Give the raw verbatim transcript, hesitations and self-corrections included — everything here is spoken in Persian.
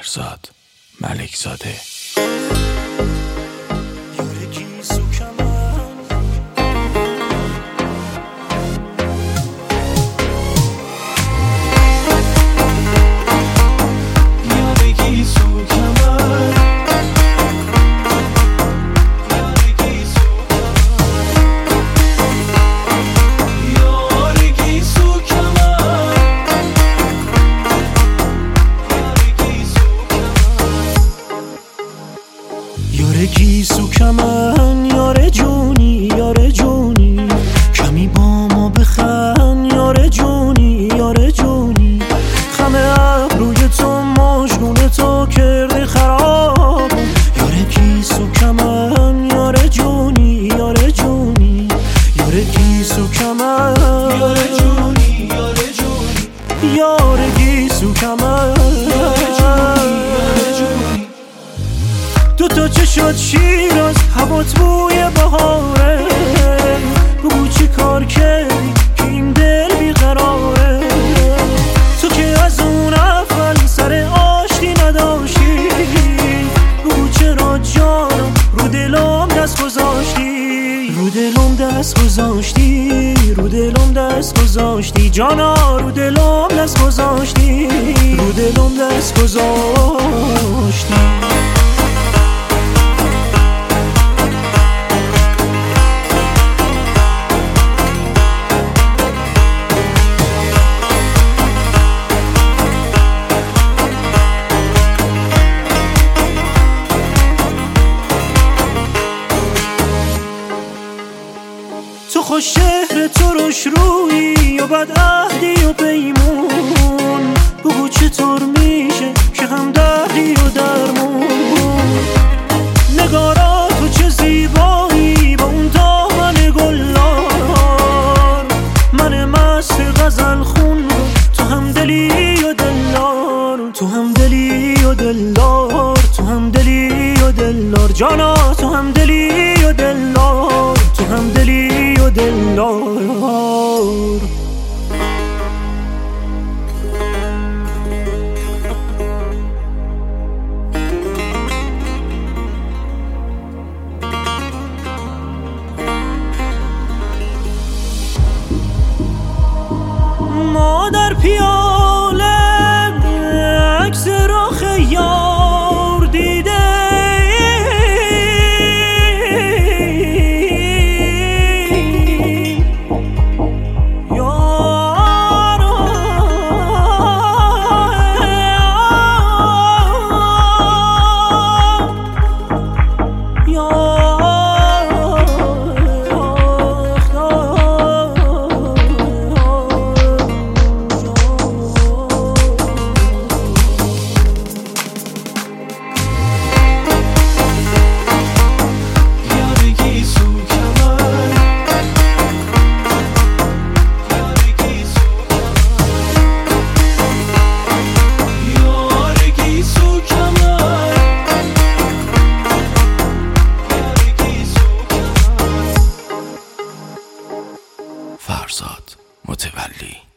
فرزاد ملکزاده. یاره گیسو کمن یاره جونی یاره جونی کمی با ما بخن یاره جونی یاره جونی خمه ابروی تو مجنون تو کرده خراب یاره گیسو کمن یاره جونی یاره جونی یاره گیسو کمن یاره جونی یاره جونی یاره گیسو کمن دو تا چه شد شیراز هوات بوی بهاره بگو چی کار کردی که این دل بیقراره تو که از اون اول سر آشتی نداشتی بگو چرا جانم رو دلم دست گذاشتی رو دلم دست گذاشتی رو دلم دست گذاشتی جانا رو دلم دست گذاشتی رو دلم دست گذاشتی. تو خوش شهر تو روش روی و بد عهدی و پیمون بگو چطور میشه که هم دردی و درمون نگارا تو چه زیبایی با اون دامن گلار من مست غزل خون تو هم دلی و دلدار تو هم دلی و دلدار تو هم دلی و دلدار جانا تو هم دلی و دلدار تو هم دلی و دلدار. ما در پیاله عکس رخ یار دیده فرزاد متولی.